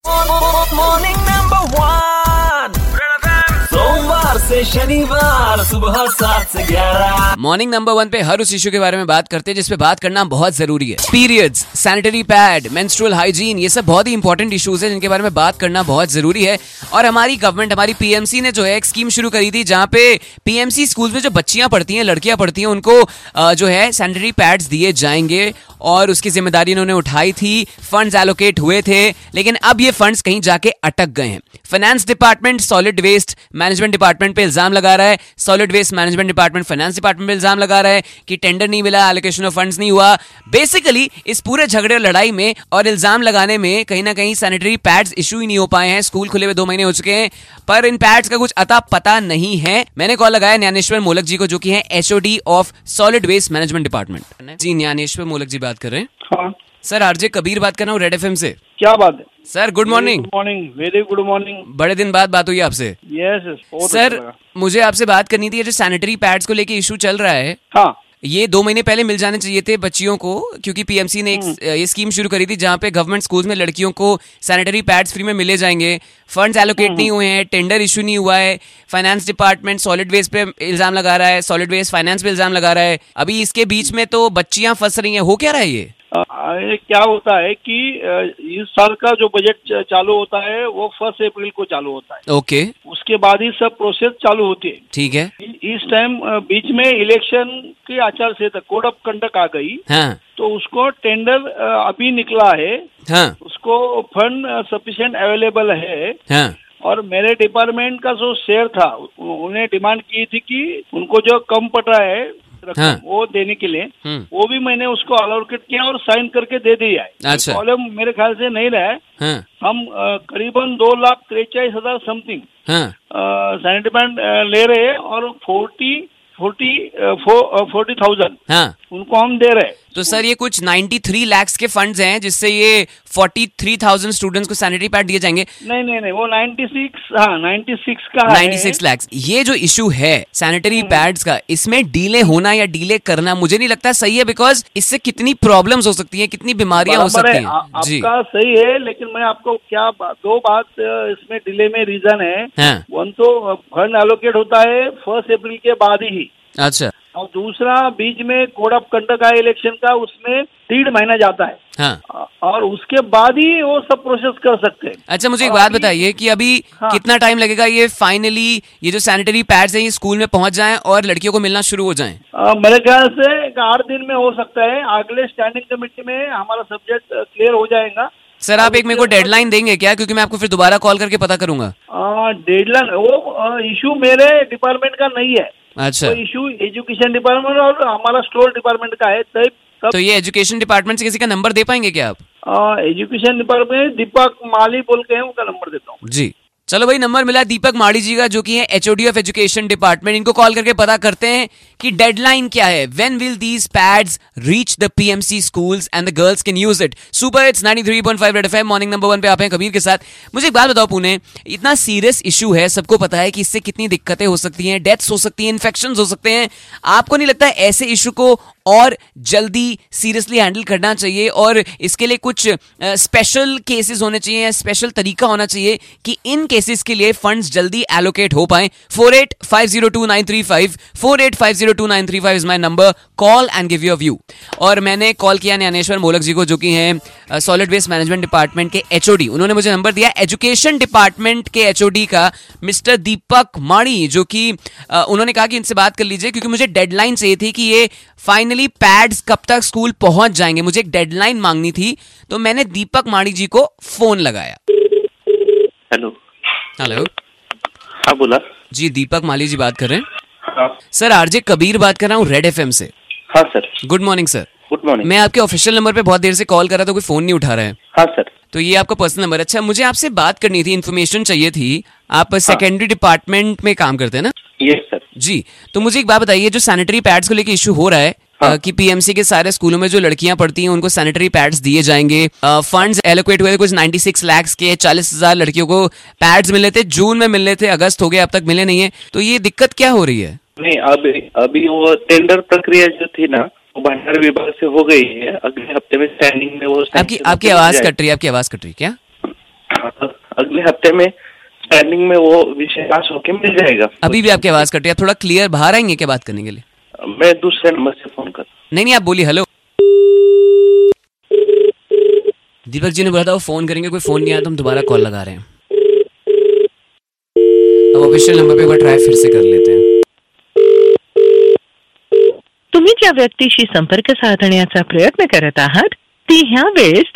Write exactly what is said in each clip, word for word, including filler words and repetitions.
Morning number one, सोमवार से शनिवार सुबह सात से ग्यारह। मॉर्निंग नंबर वन पे हर उस इशू के बारे में बात करते हैं जिसपे बात करना बहुत जरूरी है। Periods, sanitary pad, menstrual hygiene, ये सब बहुत ही इंपॉर्टेंट इश्यूज है जिनके बारे में बात करना बहुत जरूरी है। और हमारी गवर्नमेंट, हमारी पीएमसी ने जो है एक स्कीम शुरू करी थी जहाँ पे पीएमसी स्कूल में जो बच्चियां पढ़ती हैं, लड़कियां पढ़ती हैं, उनको जो है सैनिटरी पैड्स दिए जाएंगे और उसकी जिम्मेदारी इन्होंने उठाई थी। फंड्स एलोकेट हुए थे, लेकिन अब ये फंड्स कहीं जाके अटक गए हैं। Finance department solid waste management department पे इल्जाम लगा रहा है, solid waste management department finance department पे इल्जाम लगा रहा है कि टेंडर नहीं मिला, एलोकेशन ऑफ फंड्स नहीं हुआ। बेसिकली इस पूरे झगड़े और लड़ाई में और इल्जाम लगाने में कहीं ना कहीं सैनिटरी पैड्स इशू ही नहीं हो पाए हैं। स्कूल खुले हुए दो महीने हो चुके हैं, पर इन पैड्स का कुछ अता पता नहीं है। मैंने कॉल लगाया ज्ञानेश्वर मोलक जी को, जो कि हैं HOD of solid waste management department. जी ज्ञानेश्वर मोलक जी बात कर रहे हैं। हाँ सर, आरजे कबीर बात कर रहा हूँ रेड एफएम से। क्या बात है sir, good morning. Good morning, very good morning. बड़े दिन बाद बात हुई आपसे। यस सर, मुझे आपसे बात करनी थी, ये जो सैनिटरी पैड्स को लेके इशू चल रहा है, हाँ ये दो महीने पहले मिल जाने चाहिए थे बच्चियों को, क्योंकि पीएमसी ने एक ये स्कीम शुरू करी थी जहाँ पे गवर्नमेंट स्कूल्स में लड़कियों को सैनिटरी पैड्स फ्री में मिले जाएंगे। फंड्स एलोकेट नहीं हुए हैं, टेंडर इशू नहीं हुआ है। फाइनेंस डिपार्टमेंट सॉलिड वेस्ट पे इल्जाम लगा रहा है, सॉलिड वेस्ट फाइनेंस पे इल्जाम लगा रहा है। अभी इसके बीच में तो बच्चियां फंस रही हैं। हो क्या रहा है ये? ये क्या होता है कि इस साल का जो बजट चालू होता है वो फर्स्ट अप्रैल को चालू होता है। ओके, उसके बाद ही सब प्रोसेस चालू होती है। ठीक है। इस टाइम बीच में इलेक्शन की आचार संहिता कोड ऑफ कंडक्ट आ गई, हाँ, तो उसको टेंडर अभी निकला है, हाँ, उसको फंड सफिशिएंट अवेलेबल है, हाँ, और मेरे डिपार्टमेंट का जो शेयर था उन्हें डिमांड की थी कि उनको जो कम पड़ रहा है हाँ, वो देने के लिए, वो भी मैंने उसको अलोकेट किया और साइन करके दे दिया है। अच्छा। प्रॉब्लम मेरे ख्याल से नहीं रहा है। हाँ, हम आ, करीबन दो लाख तिरचालीस हजार समथिंग हाँ, सैनिटरी पैड ले रहे हैं और फोर्टी फोर्टी फोर्टी थाउजेंड हाँ, उनको हम दे रहे हैं। तो सर ये कुछ तिरानवे लाख के फंड्स हैं जिससे ये तैंतालीस हज़ार स्टूडेंट्स को सैनिटरी पैड दिए जाएंगे। नहीं नहीं नहीं, वो छियानवे, हाँ छियानवे का है। छियानवे लाख। ये जो इशू है सैनिटरी पैड्स का, इसमें डीले होना या डीले करना मुझे नहीं लगता सही है, बिकॉज इससे कितनी प्रॉब्लम्स हो सकती हैं, कितनी बीमारियां हो सकती हैं। आ, आपका सही है, लेकिन मैं आपको क्या दो बात इसमें डिले में रीजन है। हाँ, वन तो फंड एलोकेट होता है फर्स्ट अप्रैल के बाद ही। अच्छा। और दूसरा बीच में कोड ऑफ कंडक्ट का इलेक्शन का, उसमें डेढ़ महीना जाता है। हाँ, और उसके बाद ही वो सब प्रोसेस कर सकते हैं। अच्छा, मुझे एक बात बताइए कि अभी हाँ, कितना टाइम लगेगा ये फाइनली ये जो सैनिटरी पैड्स हैं ये स्कूल में पहुंच जाएं और लड़कियों को मिलना शुरू हो जाएं? आ, मेरे ख्याल से एक आठ दिन में हो सकता है। अगले स्टैंडिंग कमेटी में हमारा सब्जेक्ट क्लियर हो जाएगा। सर, आप एक मेरे को डेडलाइन देंगे क्या, क्योंकि मैं आपको फिर दोबारा कॉल करके पता करूंगा। डेडलाइन वो इशू मेरे डिपार्टमेंट का नहीं है। अच्छा, वो इशू एजुकेशन डिपार्टमेंट और हमारा स्टोर डिपार्टमेंट का है। तब तो ये एजुकेशन डिपार्टमेंट से किसी का नंबर दे पाएंगे क्या आप? एजुकेशन डिपार्टमेंट दीपक माली बोल के हैं, उनका नंबर देता हूँ। जी, चलो भाई, नंबर मिला दीपक माड़ी जी का, जो कि है एचओडी ऑफ एजुकेशन डिपार्टमेंट। इनको कॉल करके पता करते हैं कि डेडलाइन क्या है। When will these pads reach the PMC schools and the girls can use it. Super hits तिरानवे point five red FM morning number one पे आप हैं कबीर के साथ। मुझे एक बात बताओ पुणे, इतना सीरियस इशू है, सबको पता है कि इससे कितनी दिक्कतें हो सकती हैं, डेथ्स हो सकती हैं, इन्फेक्शंस हो सकते हैं। आपको नहीं लगता है ऐसे इशू को और जल्दी सीरियसली हैंडल करना चाहिए और इसके लिए कुछ स्पेशल केसेस होने चाहिए, स्पेशल तरीका होना चाहिए कि इन केसेस के लिए फंड्स जल्दी एलोकेट हो पाए? Four eight five zero two nine three five four eight five zero two nine three five is my number. Call and give your view. और मैंने कॉल किया ज्ञानेश्वर मोलक जी को, जो कि हैं सॉलिड वेस्ट मैनेजमेंट डिपार्टमेंट के एचओडी। उन्होंने मुझे नंबर दिया एजुकेशन डिपार्टमेंट के एचओडी का, मिस्टर दीपक माड़ी, जो कि उन्होंने कहा कि इनसे बात कर लीजिए क्योंकि मुझे डेडलाइन चाहिए थी कि ये फाइनली पैड्स कब तक स्कूल पहुंच जाएंगे। मुझे एक डेडलाइन मांगनी थी, तो मैंने दीपक माड़ी जी को फोन लगाया। हेलो हेलो, हाँ बोला जी, दीपक माली जी बात कर रहे हैं। हाँ सर, आरजे कबीर बात कर रहा हूँ रेड एफएम से। हाँ sir, good morning sir. Good morning. मैं आपके ऑफिशियल नंबर पे बहुत देर से कॉल कर रहा था, कोई फोन नहीं उठा रहा है। हाँ सर, तो ये आपका पर्सनल नंबर। अच्छा, मुझे आपसे बात करनी थी, इन्फॉर्मेशन चाहिए थी। आप सेकेंडरी डिपार्टमेंट में काम करते हैं ना? Yes sir. जी, तो मुझे एक बात बताइए, जो सैनिटरी पैड्स को लेके इशू हो रहा है हाँ। कि पीएमसी के सारे स्कूलों में जो लड़कियां पढ़ती हैं उनको सैनिटरी पैड्स दिए जाएंगे, फंड्स एलोकेट हुए थे कुछ छियानवे लाख के, चालीस हजार लड़कियों को पैड्स मिले थे, जून में मिलने थे, अगस्त हो गया, अब तक मिले नहीं है। तो ये दिक्कत क्या हो रही है? नहीं, अभी अभी वो टेंडर प्रक्रिया जो थी ना वो भंडार विभाग से हो गई है। अगले हफ्ते में स्टैंडिंग में वो आपकी आपकी आवाज कट रही है, आपकी आवाज कट रही है क्या? अगले हफ्ते में स्टैंडिंग में वो विषय पास होके मिल जाएगा। अभी भी आपकी आवाज कट रही है, थोड़ा क्लियर बाहर आएंगे क्या बात करने के लिए? मैं दूसरे नंबर से फोन कर। नहीं नहीं, आप बोलिए। हेलो, दीपक जी ने बोला था वो फोन करेंगे, कोई फोन नहीं आया तो हम दोबारा कॉल लगा रहे हैं। अब ऑफिशियल नंबर पे एक बार ट्राई फिर से कर लेते हैं। तुम्ही ज्या व्यक्तीशी संपर्क साधण्याचा प्रयत्न करत आहात ती ह्या वेळेस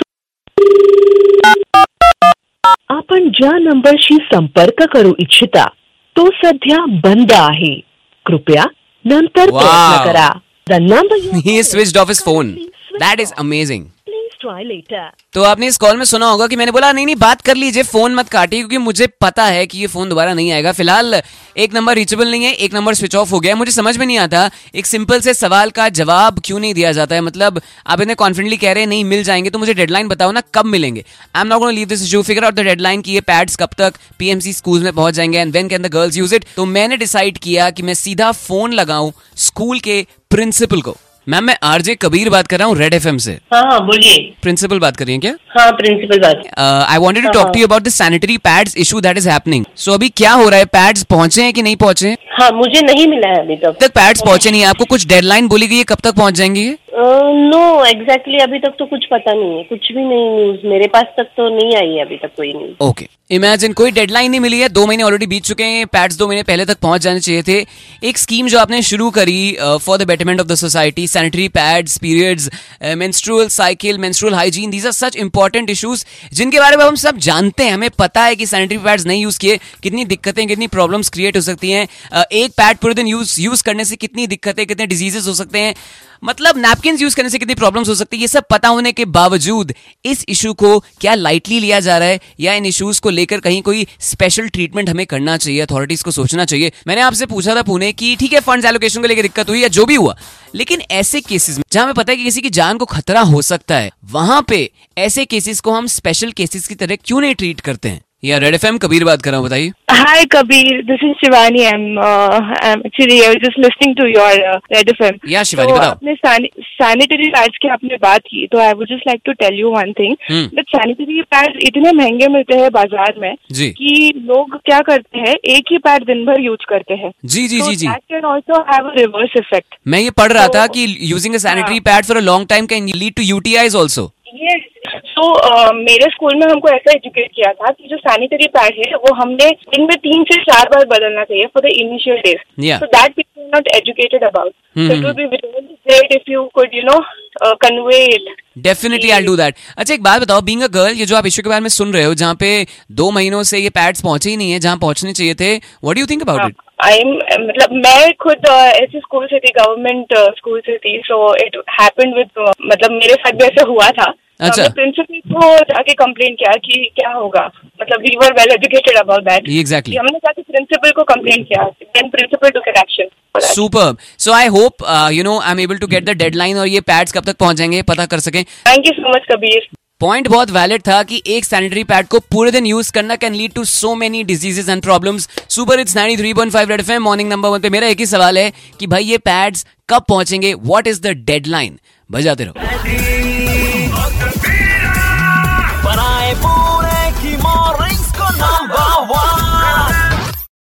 आपण ज्या नंबरशी संपर्क करू इच्छिता तो सध्या बंद आहे, कृपया नंतर प्रयत्न करा। The number you He has switched off his phone. That is amazing. Please try later. तो आपने इस कॉल में सुना होगा कि मैंने बोला नहीं नहीं बात कर लीजिए, फोन मत काटिए, क्योंकि मुझे पता है कि ये फोन दोबारा नहीं आएगा। फिलहाल एक नंबर रीचेबल नहीं है, एक नंबर स्विच ऑफ हो गया। मुझे समझ में नहीं आता एक सिंपल से सवाल का जवाब क्यों नहीं दिया जाता है। मतलब आप इतने कॉन्फिडेंटली कह रहे हैं नहीं मिल जाएंगे, तो मुझे डेडलाइन बताओ ना, कब मिलेंगे। I am not gonna leave this issue, figure out the deadline कि ये पैड्स कब तक पीएमसी स्कूल में पहुंच जाएंगे and when can the girls use it. तो मैंने डिसाइड किया कि मैं सीधा फोन लगाऊं स्कूल के प्रिंसिपल को। मैम मैं आरजे कबीर बात कर रहा हूँ रेड एफएम से। हाँ हाँ बोलिए। प्रिंसिपल बात कर रही हैं क्या? हाँ प्रिंसिपल बात। I wanted to talk to you about the sanitary pads issue that is happening. So अभी क्या हो रहा है, पैड्स पहुंचे हैं कि नहीं पहुंचे? हाँ मुझे नहीं मिला है अभी तक। तक पैड्स पहुंचे नहीं है, आपको कुछ डेडलाइन बोली गई है कब तक पहुंच जाएंगे ये? नो एग्जैक्टली अभी तक तो कुछ पता नहीं है, कुछ भी नहीं न्यूज मेरे पास तक तो नहीं आई है अभी तक कोई न्यूज। ओके, इमेजिन कोई डेडलाइन नहीं मिली है, दो महीने ऑलरेडी बीत चुके हैं, पैड्स दो महीने पहले तक पहुंच जाने चाहिए थे। एक स्कीम जो आपने शुरू करी for the betterment of the society, sanitary pads, periods, menstrual cycle, menstrual hygiene, these are such important issues जिनके बारे में हम सब जानते हैं। हमें पता है कि सैनिटरी पैड्स नहीं यूज किए कितनी दिक्कतें, कितनी प्रॉब्लम्स क्रिएट हो सकती हैं। uh, एक पैड पूरे दिन यूज यूज करने से कितनी दिक्कतें, कितने डिजीजेस हो सकते हैं, मतलब नैपकिन यूज करने से कितनी प्रॉब्लम्स हो सकती है। ये सब पता होने के बावजूद इस इशू को क्या लाइटली लिया जा रहा है या इन इश्यूज को लेकर कहीं कोई स्पेशल ट्रीटमेंट हमें करना चाहिए, अथॉरिटीज को सोचना चाहिए। मैंने आपसे पूछा था पुणे की ठीक है फंड्स एलोकेशन को लेकर दिक्कत हुई या जो भी हुआ, लेकिन ऐसे केसेस में जहां हमें पता है कि किसी की जान को खतरा हो सकता है, वहां पे ऐसे केसेस को हम स्पेशल केसेस की तरह क्यों नहीं ट्रीट करते हैं? या रेड एफएम कबीर बात कर रहा हूँ, बताइए। Hi Kabir, this is Shivani. I'm, uh, I'm actually I was just listening to your uh, Red F M. Yeah, Shivani, so, बताओ। आपने सैनिटरी पैड्स की आपने बात की, तो I would just like to tell you one thing that sanitary pads इतने महंगे मिलते हैं बाजार में जी। कि लोग क्या करते हैं, एक ही पैड दिन भर यूज करते हैं। जी जी जी जी। That can also have a reverse effect. मैं ये पढ़ रहा था कि using a sanitary pad for a long time can lead to UTIs also. Yes. तो uh, मेरे स्कूल में हमको ऐसा एजुकेट किया था कि जो सैनिटरी पैड है वो हमने दिन में तीन से चार बार बदलना चाहिए for the initial days. Yeah. So that people are not educated about. Hmm. So it would be really great if you could, you know, uh, convey it. Definitely I do that. अच्छा एक बात बताओ, being a girl, ये जो आप issue के बारे में सुन रहे हो जहाँ पे दो महीनों से ये पैड्स पहुंचे ही नहीं है जहाँ पहुंचने चाहिए थे, what do you think about it? I मतलब मैं खुद uh, ऐसे स्कूल से थी, गवर्नमेंट स्कूल से थी, सो इट हैपेंड विद मतलब मेरे साथ भी ऐसा हुआ था। अच्छा। हमने प्रिंसिपल को जाके कंप्लेन किया कि क्या होगा, मतलब we were well educated about that. Exactly. हमने जाके प्रिंसिपल को कंप्लेन किया, then principal took action. Superb. So I hope you know I am able to get the deadline और ये पैड्स कब तक पहुंच जाएंगे पता कर सकें। Thank you so much Kabir. Point बहुत वैलिड था कि एक सैनिटरी पैड को पूरे दिन यूज करना can lead to so many diseases and problems. Super it's ninety three point five red FM morning number one पे मेरा एक ही सवाल है कि भाई ये पैड्स कब पहुंचेंगे, व्हाट इज द डेडलाइन? बजाते रहो। बनाए पूरे की मॉर्निंग्स को नंबर